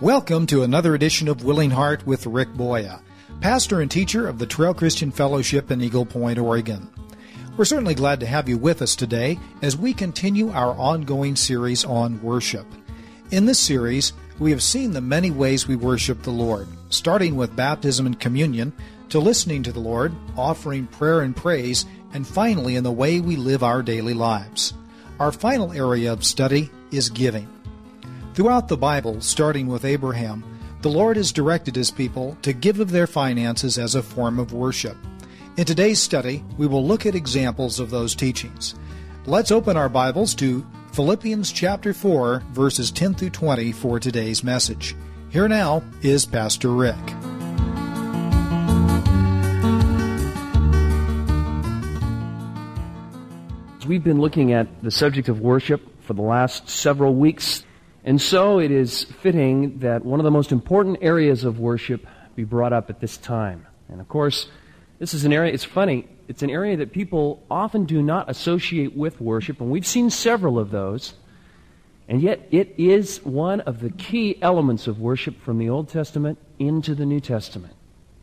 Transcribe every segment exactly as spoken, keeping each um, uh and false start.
Welcome to another edition of Willing Heart with Rick Boya, pastor and teacher of the Trail Christian Fellowship in Eagle Point, Oregon. We're certainly glad to have you with us today as we continue our ongoing series on worship. In this series, we have seen the many ways we worship the Lord, starting with baptism and communion, to listening to the Lord, offering prayer and praise, and finally in the way we live our daily lives. Our final area of study is giving. Throughout the Bible, starting with Abraham, the Lord has directed His people to give of their finances as a form of worship. In today's study, we will look at examples of those teachings. Let's open our Bibles to Philippians chapter four, verses ten through twenty for today's message. Here now is Pastor Rick. We've been looking at the subject of worship for the last several weeks. And so it is fitting that one of the most important areas of worship be brought up at this time. And of course, this is an area, it's funny, it's an area that people often do not associate with worship, and we've seen several of those. And yet it is one of the key elements of worship from the Old Testament into the New Testament.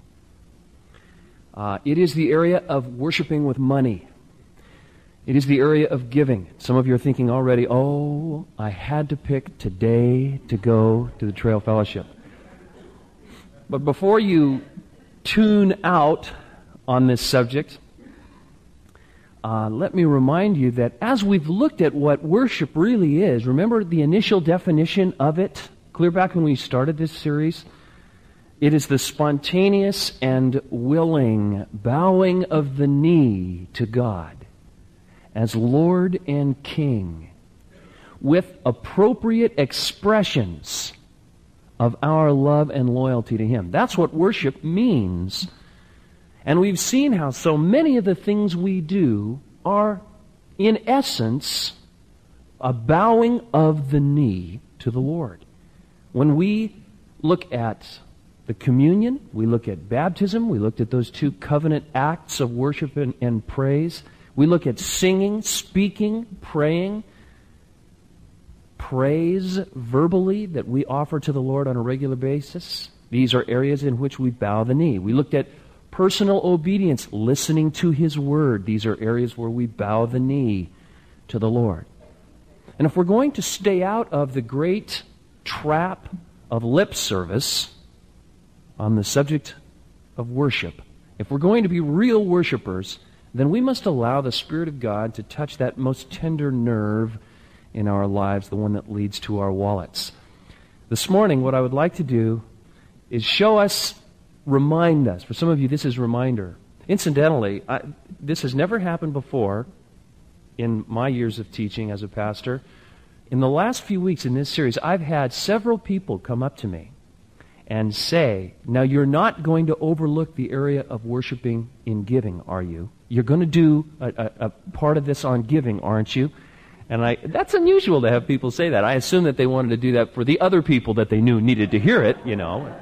Uh, it is the area of worshiping with money. It is the area of giving. Some of you are thinking already, oh, I had to pick today to go to the Trail Fellowship. But before you tune out on this subject, uh, let me remind you that as we've looked at what worship really is, remember the initial definition of it, clear back when we started this series? It is the spontaneous and willing bowing of the knee to God as Lord and King, with appropriate expressions of our love and loyalty to Him. That's what worship means. And we've seen how so many of the things we do are, in essence, a bowing of the knee to the Lord. When we look at the communion, we look at baptism, we looked at those two covenant acts of worship and, and praise. We look at singing, speaking, praying, praise verbally that we offer to the Lord on a regular basis. These are areas in which we bow the knee. We looked at personal obedience, listening to His Word. These are areas where we bow the knee to the Lord. And if we're going to stay out of the great trap of lip service on the subject of worship, if we're going to be real worshipers, then we must allow the Spirit of God to touch that most tender nerve in our lives, the one that leads to our wallets. This morning, what I would like to do is show us, remind us. For some of you, this is reminder. Incidentally, I, this has never happened before in my years of teaching as a pastor. In the last few weeks in this series, I've had several people come up to me and say, now you're not going to overlook the area of worshiping in giving, are you? You're going to do a, a, a part of this on giving, aren't you? And I that's unusual to have people say that. I assume that they wanted to do that for the other people that they knew needed to hear it, you know.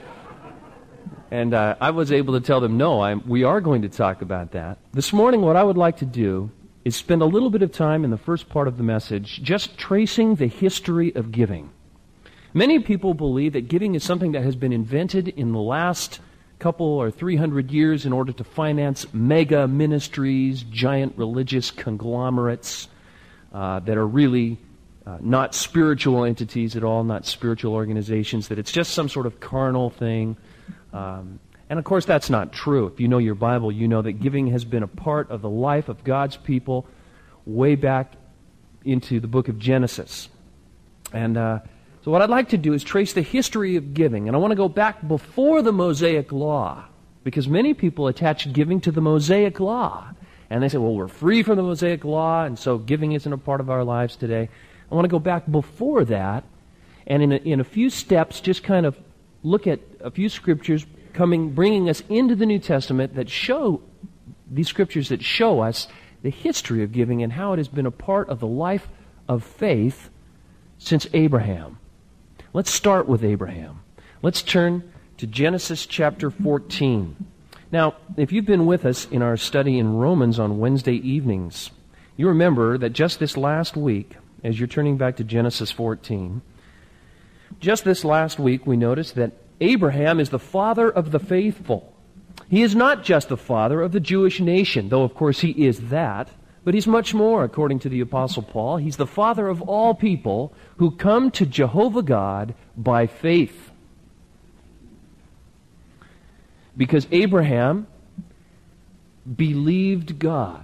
And uh, I was able to tell them, no, I'm, we are going to talk about that. This morning, what I would like to do is spend a little bit of time in the first part of the message just tracing the history of giving. Many people believe that giving is something that has been invented in the last couple or three hundred years in order to finance mega ministries, giant religious conglomerates uh, that are really uh, not spiritual entities at all, not spiritual organizations, that it's just some sort of carnal thing. Um, and of course that's not true. If you know your Bible, you know that giving has been a part of the life of God's people way back into the book of Genesis. And uh, So what I'd like to do is trace the history of giving. And I want to go back before the Mosaic Law, because many people attach giving to the Mosaic Law. And they say, well, we're free from the Mosaic Law, and so giving isn't a part of our lives today. I want to go back before that, and in a, in a few steps, just kind of look at a few scriptures coming, bringing us into the New Testament that show, these scriptures that show us the history of giving and how it has been a part of the life of faith since Abraham. Let's start with Abraham. Let's turn to Genesis chapter fourteen. Now, if you've been with us in our study in Romans on Wednesday evenings, you remember that just this last week, as you're turning back to Genesis fourteen, Just this last week, we noticed that Abraham is the father of the faithful. He is not just the father of the Jewish nation, though of course he is that, but he's much more, according to the Apostle Paul. He's the father of all people who come to Jehovah God by faith. Because Abraham believed God,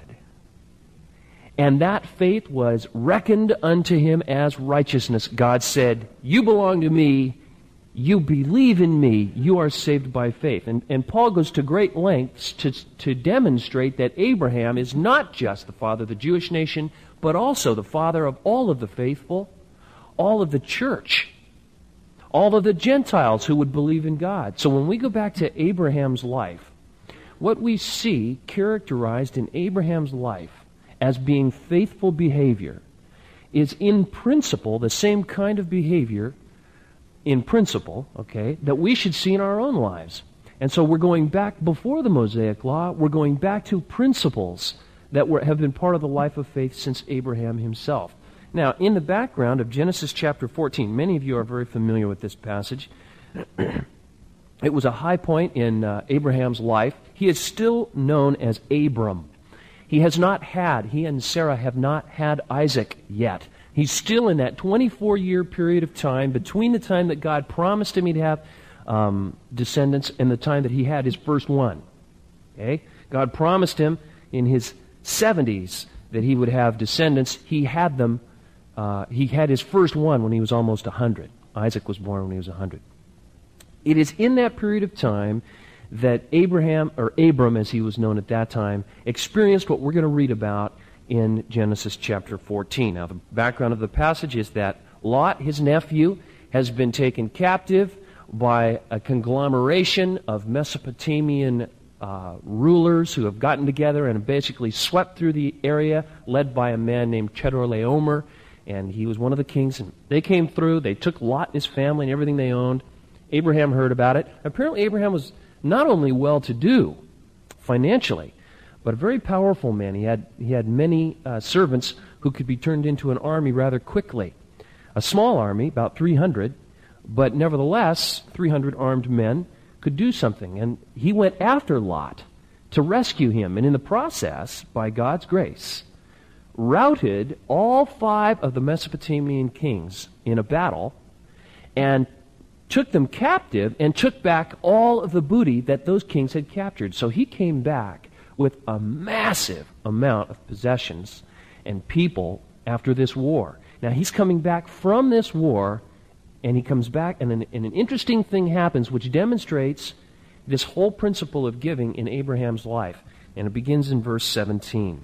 and that faith was reckoned unto him as righteousness. God said, you belong to me, you believe in me, you are saved by faith. And, and Paul goes to great lengths to, to demonstrate that Abraham is not just the father of the Jewish nation, but also the father of all of the faithful, all of the church, all of the Gentiles who would believe in God. So when we go back to Abraham's life, what we see characterized in Abraham's life as being faithful behavior is in principle the same kind of behavior in principle, okay, that we should see in our own lives. And so we're going back before the Mosaic Law, we're going back to principles that were, have been part of the life of faith since Abraham himself. Now, in the background of Genesis chapter fourteen, many of you are very familiar with this passage. It was a high point in uh, Abraham's life. He is still known as Abram. He has not had, he and Sarah have not had Isaac yet. He's still in that twenty-four year period of time between the time that God promised him he'd have um, descendants and the time that he had his first one. Okay? God promised him in his seventies that he would have descendants. He had them. Uh, he had his first one when he was almost one hundred. Isaac was born when he was one hundred. It is in that period of time that Abraham, or Abram as he was known at that time, experienced what we're going to read about in Genesis chapter fourteen. Now, the background of the passage is that Lot, his nephew, has been taken captive by a conglomeration of Mesopotamian uh, rulers who have gotten together and basically swept through the area, led by a man named Chedorlaomer, and he was one of the kings. And they came through, they took Lot and his family and everything they owned. Abraham heard about it. Apparently Abraham was not only well-to-do financially, but a very powerful man. He had, he had many uh, servants who could be turned into an army rather quickly. A small army, about three hundred, but nevertheless, three hundred armed men could do something. And he went after Lot to rescue him, and in the process, by God's grace, routed all five of the Mesopotamian kings in a battle and took them captive and took back all of the booty that those kings had captured. So he came back with a massive amount of possessions and people after this war. Now he's coming back from this war, and he comes back, and an, and an interesting thing happens which demonstrates this whole principle of giving in Abraham's life. And it begins in verse seventeen.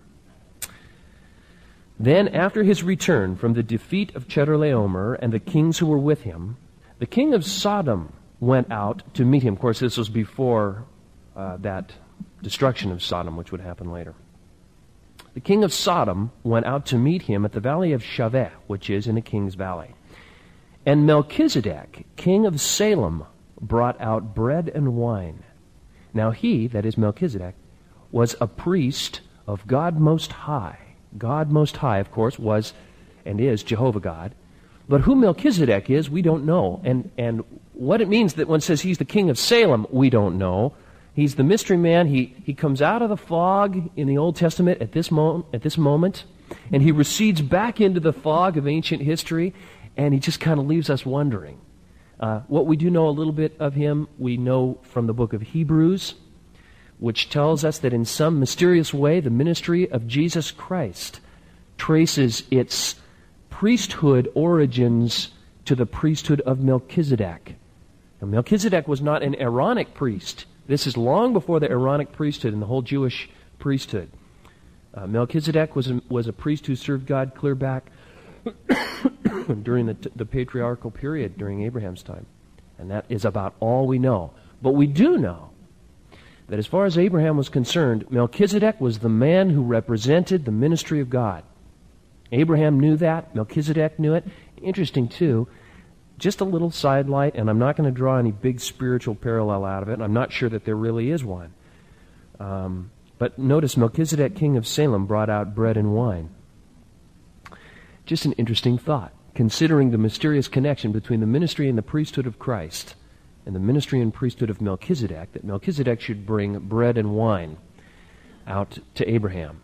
Then after his return from the defeat of Chedorlaomer and the kings who were with him, the king of Sodom went out to meet him. Of course, this was before uh, that destruction of Sodom, which would happen later. The king of Sodom went out to meet him at the valley of Shaveh, which is in the King's Valley. And Melchizedek, king of Salem, brought out bread and wine. Now he, that is Melchizedek, was a priest of God Most High. God Most High, of course, was and is Jehovah God. But who Melchizedek is, we don't know. And and what it means that one says he's the king of Salem, we don't know. He's the mystery man. He he comes out of the fog in the Old Testament at this mo- at this moment, and he recedes back into the fog of ancient history, and he just kind of leaves us wondering. Uh, what we do know a little bit of him, we know from the book of Hebrews, which tells us that in some mysterious way the ministry of Jesus Christ traces its priesthood origins to the priesthood of Melchizedek. Now, Melchizedek was not an Aaronic priest. This is long before the Aaronic priesthood and the whole Jewish priesthood. Uh, Melchizedek was a, was a priest who served God clear back during the, the patriarchal period, during Abraham's time. And that is about all we know. But we do know that as far as Abraham was concerned, Melchizedek was the man who represented the ministry of God. Abraham knew that. Melchizedek knew it. Interesting, too, just a little sidelight, and I'm not going to draw any big spiritual parallel out of it. I'm not sure that there really is one. Um, but notice Melchizedek, king of Salem, brought out bread and wine. Just an interesting thought. considering the mysterious connection between the ministry and the priesthood of Christ and the ministry and priesthood of Melchizedek, that Melchizedek should bring bread and wine out to Abraham.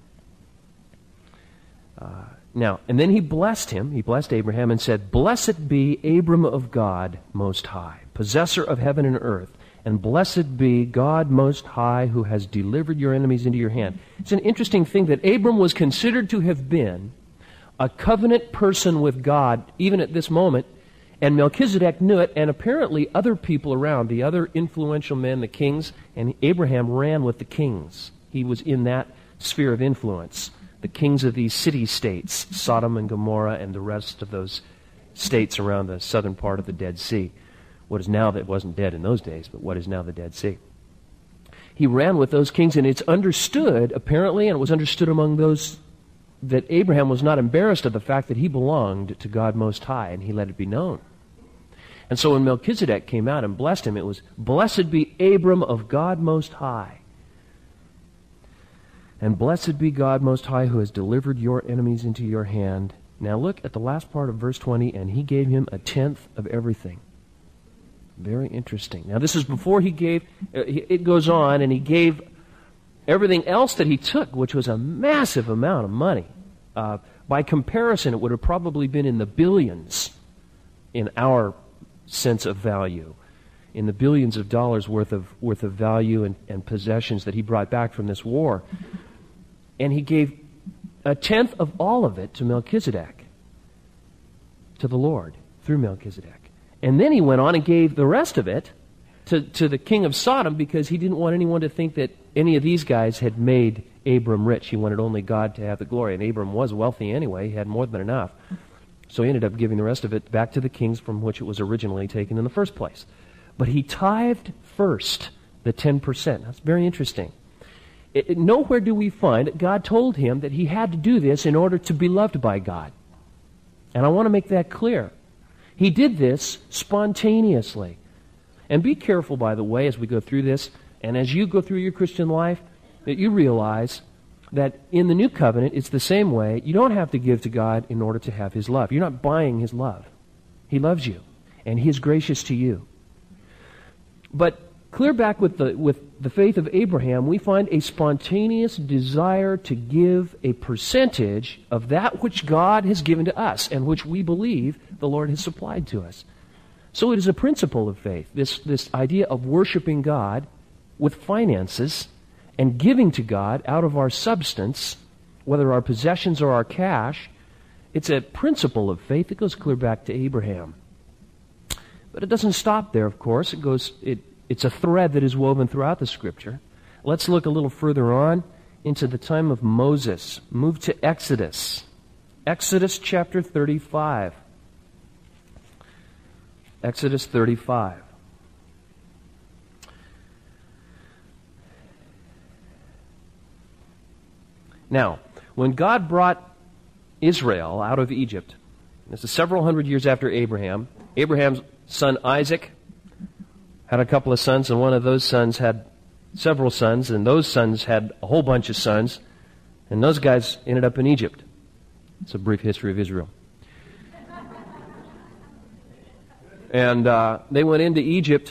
Uh, now, and then he blessed him, he blessed Abraham and said, "Blessed be Abram of God Most High, possessor of heaven and earth, and blessed be God Most High, who has delivered your enemies into your hand." It's an interesting thing that Abram was considered to have been a covenant person with God, even at this moment, and Melchizedek knew it, and apparently other people around, the other influential men, the kings, and Abraham ran with the kings. He was in that sphere of influence. The kings of these city-states, Sodom and Gomorrah and the rest of those states around the southern part of the Dead Sea. What is now, that wasn't dead in those days, but what is now the Dead Sea. He ran with those kings, and it's understood, apparently, and it was understood among those, that Abraham was not embarrassed of the fact that he belonged to God Most High, and he let it be known. And so when Melchizedek came out and blessed him, it was, "Blessed be Abram of God Most High. And blessed be God Most High, who has delivered your enemies into your hand." Now look at the last part of verse twenty, "And he gave him a tenth of everything." Very interesting. Now this is before he gave, uh, it goes on, and he gave everything else that he took, which was a massive amount of money. Uh, by comparison, it would have probably been in the billions in our sense of value, in the billions of dollars worth of worth of value and, and possessions that he brought back from this war. And he gave a tenth of all of it to Melchizedek, to the Lord, through Melchizedek. And then he went on and gave the rest of it to, to the king of Sodom, because he didn't want anyone to think that any of these guys had made Abram rich. He wanted only God to have the glory. And Abram was wealthy anyway. He had more than enough. So he ended up giving the rest of it back to the kings from which it was originally taken in the first place. But he tithed first the ten percent. That's very interesting. It, it, nowhere do we find that God told him that he had to do this in order to be loved by God. And I want to make that clear. He did this spontaneously. And be careful, by the way, as we go through this, and as you go through your Christian life, that you realize that in the new covenant, it's the same way. You don't have to give to God in order to have His love. You're not buying His love. He loves you, and He is gracious to you. But clear back with the, with the faith of Abraham, we find a spontaneous desire to give a percentage of that which God has given to us and which we believe the Lord has supplied to us. So it is a principle of faith, this, this idea of worshiping God with finances and giving to God out of our substance, whether our possessions or our cash. It's a principle of faith that goes clear back to Abraham. But it doesn't stop there, of course. It goes. It, it's a thread that is woven throughout the Scripture. Let's look a little further on into the time of Moses. Move to Exodus. Exodus chapter thirty-five. Exodus thirty-five. Now, when God brought Israel out of Egypt, this is several hundred years after Abraham, Abraham's son Isaac had a couple of sons, and one of those sons had several sons, and those sons had a whole bunch of sons, and those guys ended up in Egypt. It's a brief history of Israel. And uh, they went into Egypt,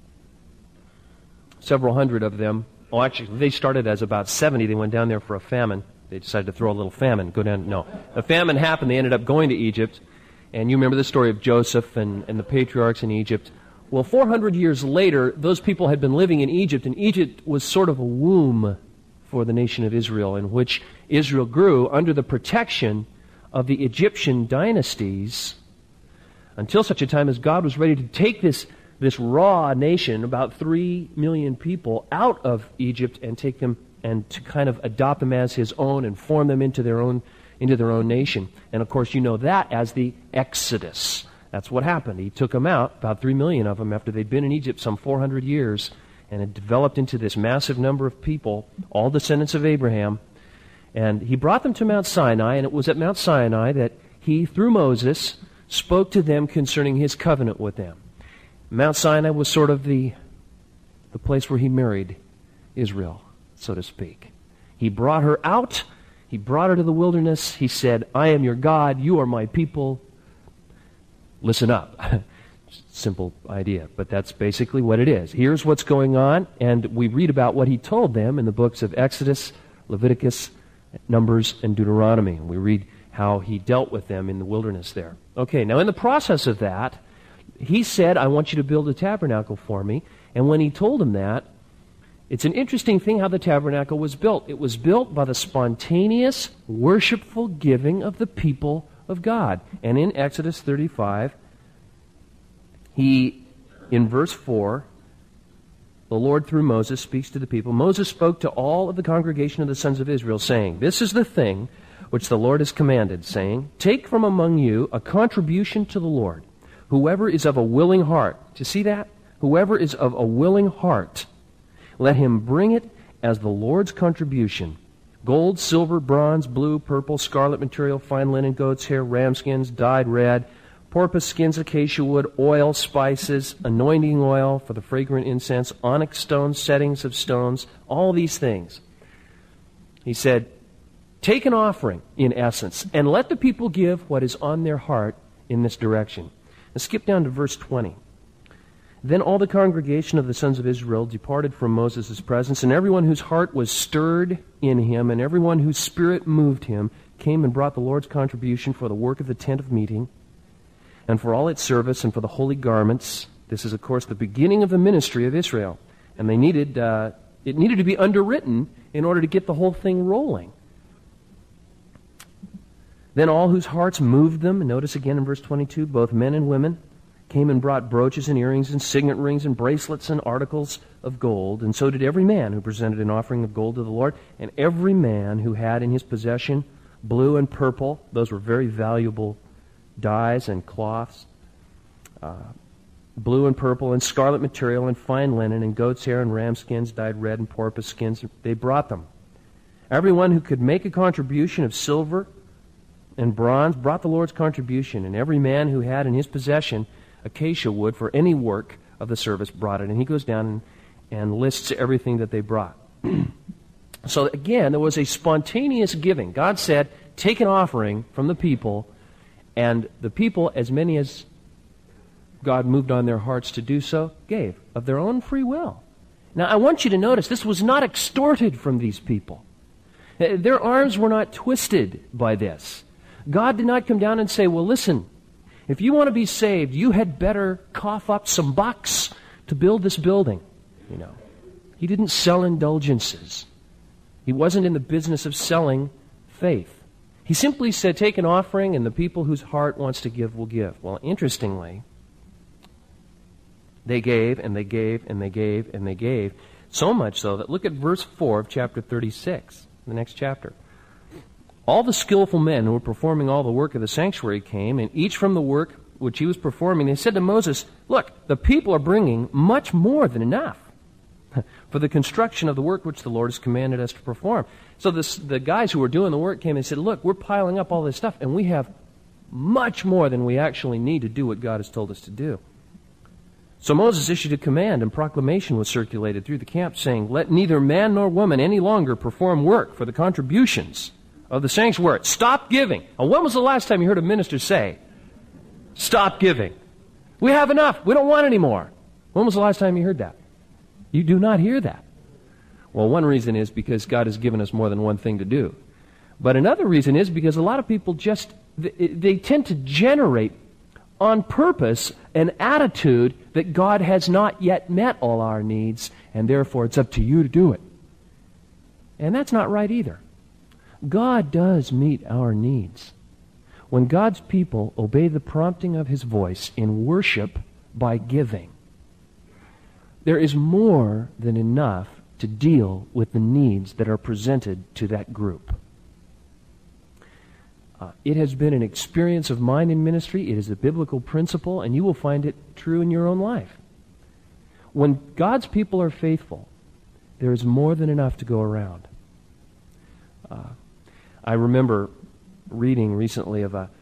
several hundred of them. Well, actually, they started as about seventy. They went down there for a famine. They decided to throw a little famine, go down. No. A famine happened. They ended up going to Egypt. And you remember the story of Joseph and, and the patriarchs in Egypt. Well, four hundred years later, those people had been living in Egypt, and Egypt was sort of a womb for the nation of Israel, in which Israel grew under the protection of the Egyptian dynasties until such a time as God was ready to take this this raw nation, about three million people, out of Egypt and take them and to kind of adopt them as His own and form them into their own into their own nation. And of course, you know that as the Exodus. That's what happened. He took them out, about three million of them, after they'd been in Egypt some four hundred years, and it developed into this massive number of people, all descendants of Abraham. And He brought them to Mount Sinai, and it was at Mount Sinai that He, through Moses, spoke to them concerning His covenant with them. Mount Sinai was sort of the, the place where He married Israel, so to speak. He brought her out. He brought her to the wilderness. He said, "I am your God. You are my people. listen up. Simple idea, but that's basically what it is. Here's what's going on, and we read about what he told them in the books of Exodus, Leviticus, Numbers, and Deuteronomy. We read how he dealt with them in the wilderness there. Okay, now in the process of that, he said, I want you to build a tabernacle for me. And when he told them that, it's an interesting thing how the tabernacle was built. It was built by the spontaneous, worshipful giving of the people of God. And in Exodus thirty-five, he, in verse four, the Lord through Moses speaks to the people. Moses spoke to all of the congregation of the sons of Israel, saying, This is the thing which the Lord has commanded, saying, Take from among you a contribution to the Lord, whoever is of a willing heart. Do you see that? Whoever is of a willing heart, let him bring it as the Lord's contribution. Gold, silver, bronze, blue, purple, scarlet material, fine linen, goat's hair, ram skins, dyed red, porpoise skins, acacia wood, oil, spices, anointing oil for the fragrant incense, onyx stones, settings of stones, all these things. He said, take an offering, in essence, and let the people give what is on their heart in this direction. Now skip down to verse twenty. Then all the congregation of the sons of Israel departed from Moses' presence, and everyone whose heart was stirred in him, and everyone whose spirit moved him, came and brought the Lord's contribution for the work of the tent of meeting, and for all its service, and for the holy garments. This is, of course, the beginning of the ministry of Israel. And they needed, uh, it needed to be underwritten in order to get the whole thing rolling. Then all whose hearts moved them, and notice again in verse twenty-two, both men and women, came and brought brooches and earrings and signet rings and bracelets and articles of gold. And so did every man who presented an offering of gold to the Lord, and every man who had in his possession blue and purple. Those were very valuable dyes and cloths. Uh, blue and purple and scarlet material and fine linen and goat's hair and ram skins dyed red and porpoise skins. They brought them. Everyone who could make a contribution of silver and bronze brought the Lord's contribution, and every man who had in his possession acacia wood for any work of the service brought it. And he goes down and, and lists everything that they brought. So again, there was a spontaneous giving. God said, take an offering from the people, and the people, as many as God moved on their hearts to do so, gave of their own free will. Now I want you to notice, this was not extorted from these people. Their arms were not twisted by this. God did not come down and say, well, listen, if you want to be saved, you had better cough up some bucks to build this building. You know, he didn't sell indulgences. He wasn't in the business of selling faith. He simply said, take an offering, and the people whose heart wants to give will give. Well, interestingly, they gave, and they gave, and they gave, and they gave. So much so that, look at verse four of chapter thirty-six, the next chapter. All the skillful men who were performing all the work of the sanctuary came, and each from the work which he was performing, they said to Moses, look, the people are bringing much more than enough for the construction of the work which the Lord has commanded us to perform. So this, the guys who were doing the work came and said, look, we're piling up all this stuff, and we have much more than we actually need to do what God has told us to do. So Moses issued a command, and proclamation was circulated through the camp, saying, let neither man nor woman any longer perform work for the contributions of the sanctuary. Stop giving. And when was the last time you heard a minister say, stop giving? We have enough. We don't want any more. When was the last time you heard that? You do not hear that. Well, one reason is because God has given us more than one thing to do. But another reason is because a lot of people just, they tend to generate on purpose an attitude that God has not yet met all our needs, and therefore it's up to you to do it. And that's not right either. God does meet our needs. When God's people obey the prompting of His voice in worship by giving, there is more than enough to deal with the needs that are presented to that group. Uh, it has been an experience of mine in ministry. It is a biblical principle, and you will find it true in your own life. When God's people are faithful, there is more than enough to go around. Uh, I remember reading recently of a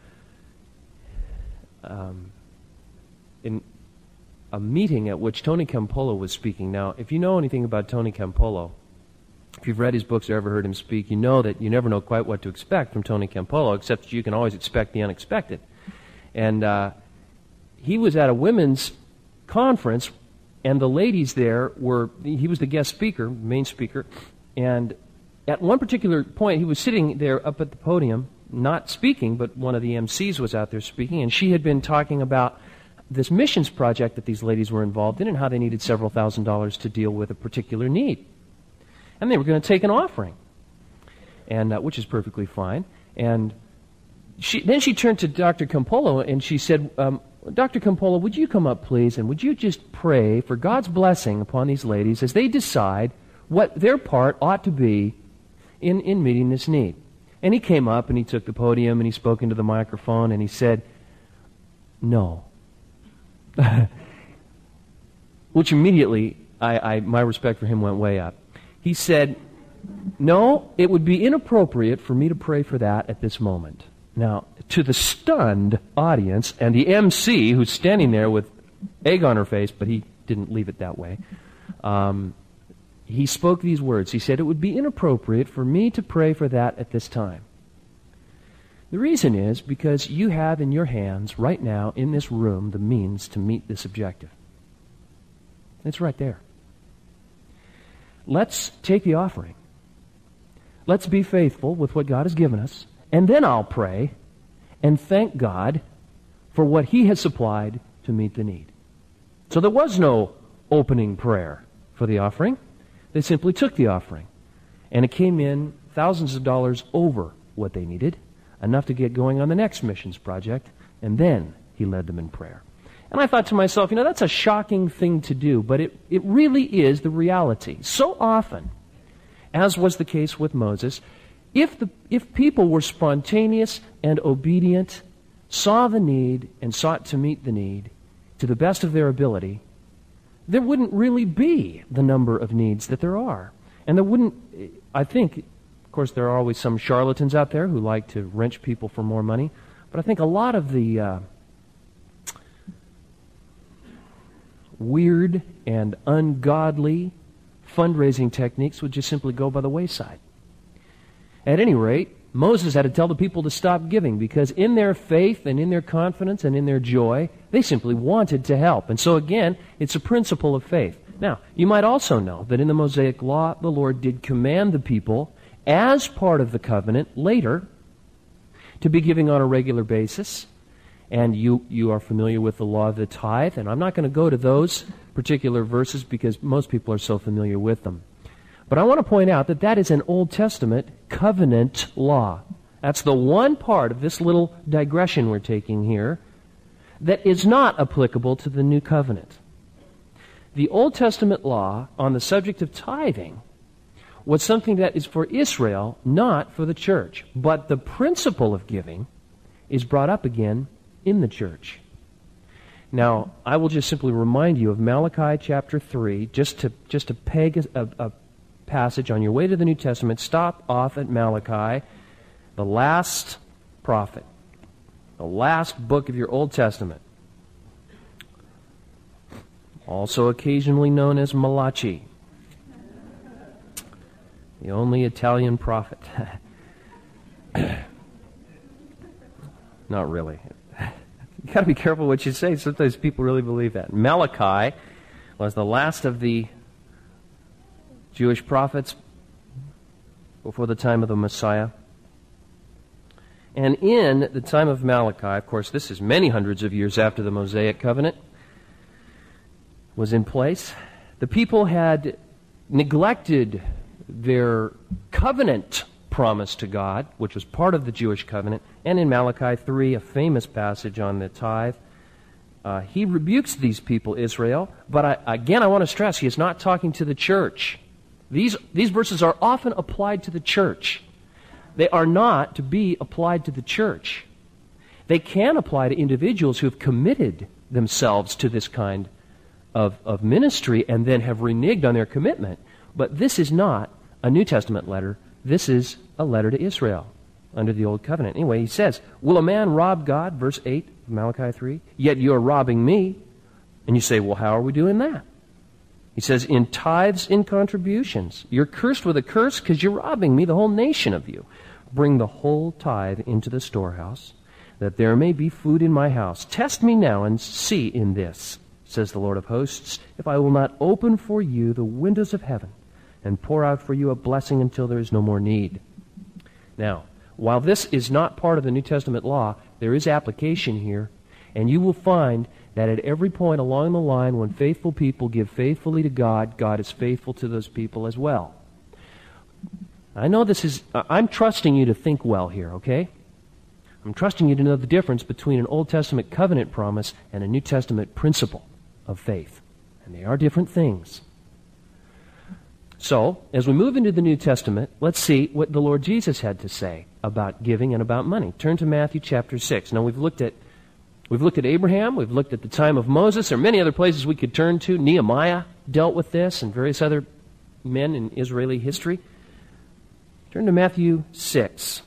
um, in a meeting at which Tony Campolo was speaking. Now, if you know anything about Tony Campolo, if you've read his books or ever heard him speak, you know that you never know quite what to expect from Tony Campolo, except that you can always expect the unexpected. And uh, he was at a women's conference, and the ladies there were, he was the guest speaker, main speaker, and at one particular point, he was sitting there up at the podium, not speaking, but one of the M Cs was out there speaking, and she had been talking about this missions project that these ladies were involved in and how they needed several thousand dollars to deal with a particular need. And they were going to take an offering, and uh, which is perfectly fine. And she, then she turned to Doctor Campolo and she said, um, Doctor Campolo, would you come up, please, and would you just pray for God's blessing upon these ladies as they decide what their part ought to be in, in meeting this need? And he came up and he took the podium and he spoke into the microphone and he said, no. Which immediately, I, I, my respect for him went way up. He said, no, it would be inappropriate for me to pray for that at this moment. Now, to the stunned audience and the M C who's standing there with egg on her face, but he didn't leave it that way, um, he spoke these words. He said, it would be inappropriate for me to pray for that at this time. The reason is because you have in your hands right now in this room the means to meet this objective. It's right there. Let's take the offering. Let's be faithful with what God has given us, and then I'll pray and thank God for what He has supplied to meet the need. So there was no opening prayer for the offering. They simply took the offering, and it came in thousands of dollars over what they needed, enough to get going on the next missions project, and then He led them in prayer. And I thought to myself, you know, that's a shocking thing to do, but it, it really is the reality. So often, as was the case with Moses, if the if people were spontaneous and obedient, saw the need and sought to meet the need to the best of their ability, there wouldn't really be the number of needs that there are. And there wouldn't, I think, of course, there are always some charlatans out there who like to wrench people for more money, but I think a lot of the uh, weird and ungodly fundraising techniques would just simply go by the wayside. At any rate, Moses had to tell the people to stop giving because in their faith and in their confidence and in their joy, they simply wanted to help. And so again, it's a principle of faith. Now, you might also know that in the Mosaic Law, the Lord did command the people, as part of the covenant later, to be giving on a regular basis. And you, you are familiar with the law of the tithe, and I'm not going to go to those particular verses because most people are so familiar with them. But I want to point out that that is an Old Testament covenant law. That's the one part of this little digression we're taking here that is not applicable to the New Covenant. The Old Testament law on the subject of tithing was something that is for Israel, not for the church. But the principle of giving is brought up again in the church. Now, I will just simply remind you of Malachi chapter three, just to just to peg a, a, a passage on your way to the New Testament. Stop off at Malachi, the last prophet, the last book of your Old Testament, also occasionally known as Malachi, the only Italian prophet. Not really. You've got to be careful what you say. Sometimes people really believe that. Malachi was the last of the Jewish prophets before the time of the Messiah. And in the time of Malachi, of course, this is many hundreds of years after the Mosaic covenant was in place, the people had neglected their covenant promise to God, which was part of the Jewish covenant. And in Malachi three, a famous passage on the tithe, uh, he rebukes these people, Israel. But I, again, I want to stress, he is not talking to the church. These, these verses are often applied to the church. They are not to be applied to the church. They can apply to individuals who have committed themselves to this kind of, of ministry and then have reneged on their commitment. But this is not a New Testament letter. This is a letter to Israel under the Old Covenant. Anyway, he says, will a man rob God? Verse eight of Malachi three. Yet you are robbing me. And you say, well, how are we doing that? He says, in tithes and contributions. You're cursed with a curse because you're robbing me, the whole nation of you. Bring the whole tithe into the storehouse, that there may be food in my house. Test me now and see in this, says the Lord of hosts, if I will not open for you the windows of heaven and pour out for you a blessing until there is no more need. Now, while this is not part of the New Testament law, there is application here, and you will find that at every point along the line when faithful people give faithfully to God, God is faithful to those people as well. I know this is, I'm trusting you to think well here, okay? I'm trusting you to know the difference between an Old Testament covenant promise and a New Testament principle of faith. And they are different things. So, as we move into the New Testament, let's see what the Lord Jesus had to say about giving and about money. Turn to Matthew chapter six. Now, we've looked at we've looked at Abraham, we've looked at the time of Moses. There are many other places we could turn to. Nehemiah dealt with this and various other men in Israeli history. Turn to Matthew six.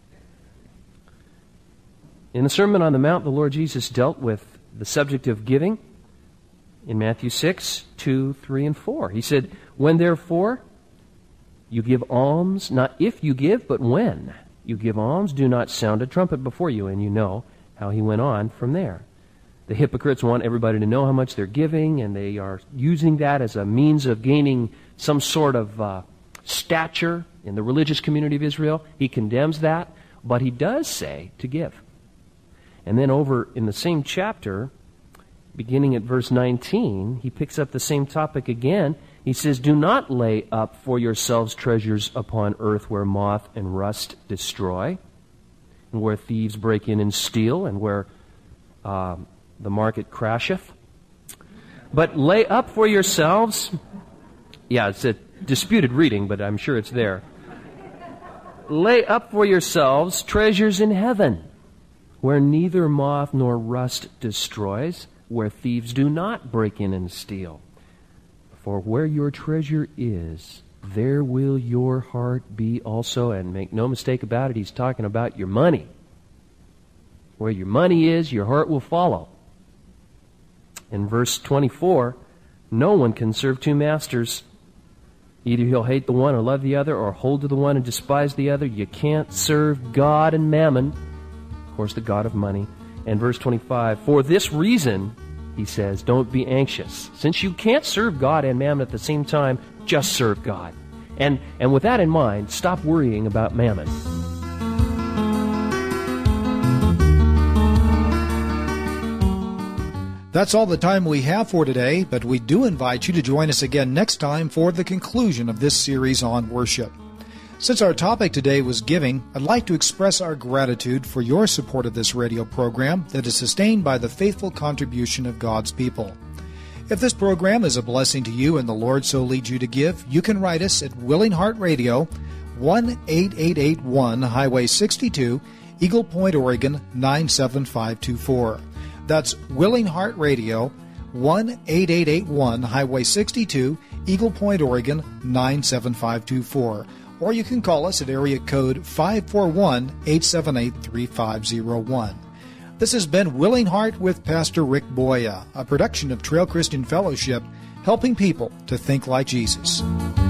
In the Sermon on the Mount, the Lord Jesus dealt with the subject of giving in Matthew six, two, three, and four. He said, when therefore you give alms, not if you give, but when you give alms, do not sound a trumpet before you. And you know how he went on from there. The hypocrites want everybody to know how much they're giving, and they are using that as a means of gaining some sort of uh, stature in the religious community of Israel. He condemns that, but he does say to give. And then over in the same chapter, beginning at verse nineteen, he picks up the same topic again. He says, do not lay up for yourselves treasures upon earth where moth and rust destroy, and where thieves break in and steal, and where uh, the market crasheth. But lay up for yourselves, yeah, it's a disputed reading, but I'm sure it's there. Lay up for yourselves treasures in heaven, where neither moth nor rust destroys, where thieves do not break in and steal. For where your treasure is, there will your heart be also. And make no mistake about it, he's talking about your money. Where your money is, your heart will follow. In verse twenty-four, no one can serve two masters. Either he'll hate the one or love the other, or hold to the one and despise the other. You can't serve God and mammon. Of course, the God of money. And verse twenty-five, for this reason, he says, don't be anxious. Since you can't serve God and mammon at the same time, just serve God. And, and with that in mind, stop worrying about mammon. That's all the time we have for today, but we do invite you to join us again next time for the conclusion of this series on worship. Since our topic today was giving, I'd like to express our gratitude for your support of this radio program that is sustained by the faithful contribution of God's people. If this program is a blessing to you and the Lord so leads you to give, you can write us at Willing Heart Radio, one eight eight eight one Highway sixty-two, Eagle Point, Oregon, nine seven five two four. That's Willing Heart Radio, one eight eight eight one Highway sixty-two, Eagle Point, Oregon, nine seven five two four. Or you can call us at area code five four one, eight seven eight, three five zero one. This has been Willing Heart with Pastor Rick Boya, a production of Trail Christian Fellowship, helping people to think like Jesus.